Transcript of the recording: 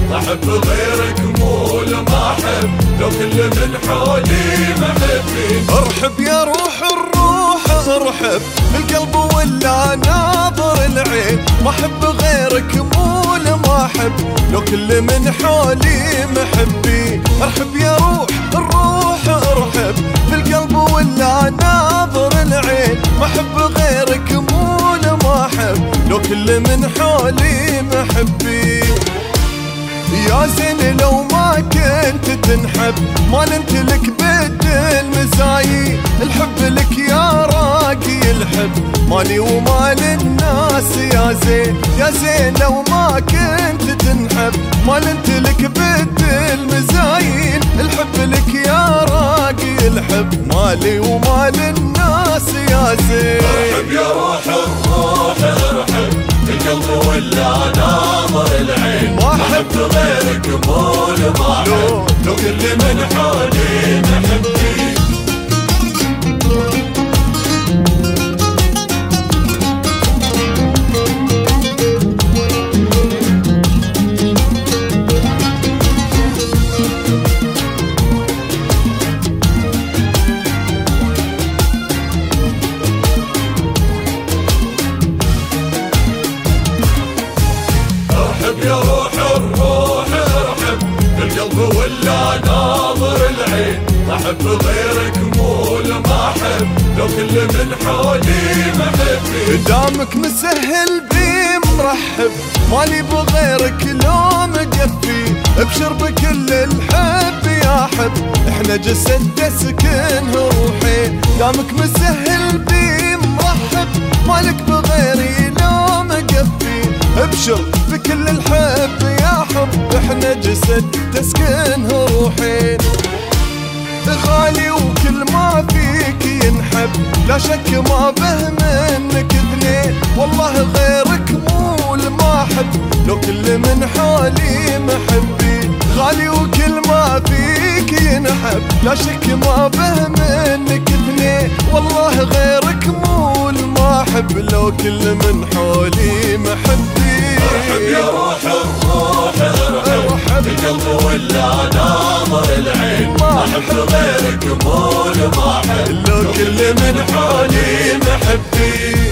أحب غيرك مو لما أحب، لو كل من حولي محبين. ارحب يا روح الروح ارحب، بالقلب ولا ناظر العين، ما أحب غيرك مو لما أحب، لو كل من حولي محبين. ارحب يا روح الروح ارحب، بالقلب ولا ناظر العين، ما أحب غيرك مو لما أحب، لو كل من حولي محبين. يا زين لو ما كنت تنحب، ما نمتلك بد المزايي، الحب لك يا راقي الحب، مالي ومال الناس يا زين. يا زين لو ما كنت تنحب، ما نمتلك بد المزايين، الحب لك يا راقي الحب، مالي ومال الناس يا زين. ارحب يا روح الروح ارحب، القلب ولا ناظر العين، ما أحب غيرك مو لما أحب، لو كل من حولي محبين. ارحب يا روح الروح ارحب، القلب ولا ناظر العين، ما أحب غيرك مو لما أحب، لو كل من حولي محبين. دامك مسهل بي مرحب، مالي بغيرك لو مقفي، ابشر بكل الحب يا حب، احنا جسد تسكن روحي. دامك مسهل بي مرحب، مالك بغيري لو مقفي، ابشر بكل الحب يا حب، احنا جسد تسكن روحي. غالي وكل ما فيك ينحب، لا شك ما به منك اثنين، والله غيرك مو لما احب، لو كل من حولي محبي. غالي وكل ما فيك ينحب، لا شك ما به منك اثنين، والله غيرك مو لما احب، لو كل من حولي محبي. ارحب يا روح الروح ارحب، القلب ولا ناظر العين، ما أحب غيرك مو لما أحب، لو كل من حولي محبين.